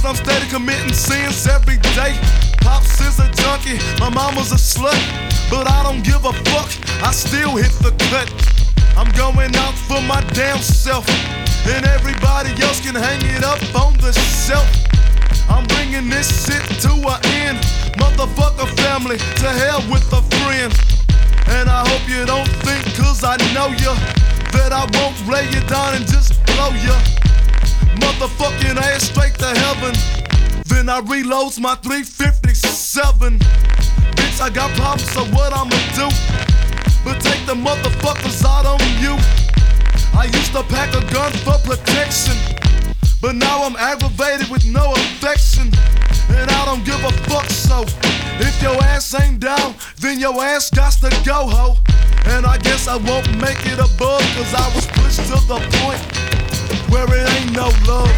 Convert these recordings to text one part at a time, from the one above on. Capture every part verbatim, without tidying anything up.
I'm steady committing sins every day. Pops is a junkie, my mama's a slut, but I don't give a fuck, I still hit the cut. I'm going out for my damn self, and everybody else can hang it up on the shelf. I'm bringing this shit to an end, motherfucker family, to hell with a friend. And I hope you don't think, cause I know ya, that I won't lay you down and just blow ya motherfucking ass straight to heaven. Then I reloads my three fifty-seven. Bitch, I got problems, so what I'ma do? But take the motherfuckers out on you. I used to pack a gun for protection, but now I'm aggravated with no affection, and I don't give a fuck. So if your ass ain't down, then your ass gots to go, ho. And I guess I won't make it above, cause I was pushed to the point where it ain't no love.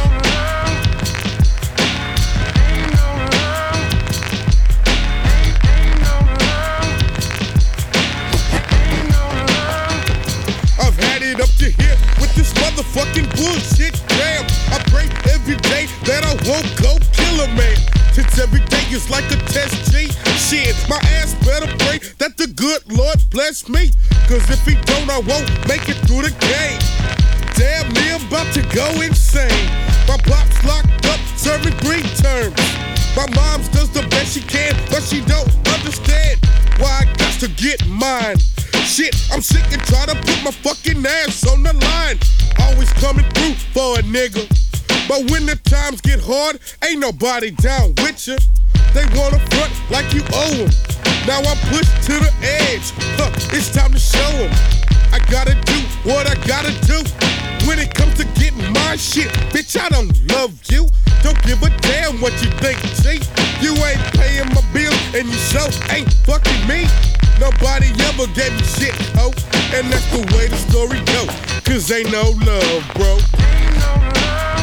I've had it up to here with this motherfucking bullshit. Damn, I pray every day that I won't go kill a man. Since every day is like a test, G. Shit, my ass better pray that the good Lord bless me, cause if he don't, I won't make it through the game. Damn near about to go insane. My pop's locked up, serving three terms. My mom's does the best she can, but she don't understand why I got to get mine. Shit, I'm sick and tired of put my fucking ass on the line. Always coming through for a nigga, but when the times get hard, ain't nobody down with you. They wanna front like you owe them. Now I'm pushed to the edge, huh, it's time to show them. I gotta do what I gotta do. When it comes to getting my shit, bitch, I don't love you. Don't give a damn what you think, G. You ain't paying my bills and you sure ain't fucking me. Nobody ever gave me shit, ho, and that's the way the story go. Cause ain't no love, bro. Ain't no love.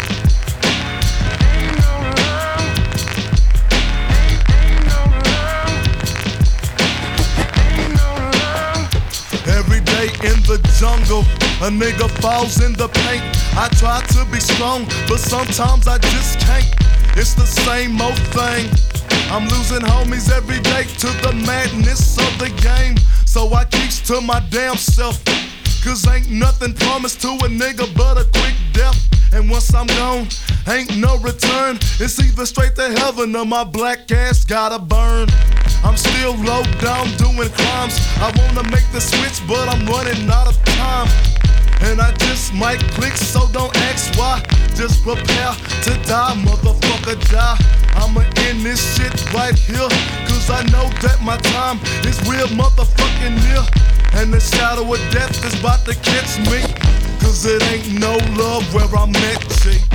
Ain't no love. Ain't, ain't no love. Ain't no love. Every day in the jungle, a nigga falls in the paint. I try to be strong, but sometimes I just can't. It's the same old thing. I'm losing homies every day to the madness of the game. So I keeps to my damn self, cause ain't nothing promised to a nigga but a quick death. And once I'm gone, ain't no return. It's either straight to heaven or my black ass gotta burn. I'm still low down doing crimes. I wanna make the switch, but I'm running out of time. And I just might click, so don't ask why. Just prepare to die, motherfucker, die. I'ma end this shit right here, cause I know that my time is real motherfucking near. And the shadow of death is about to catch me, cause it ain't no love where I'm at, G.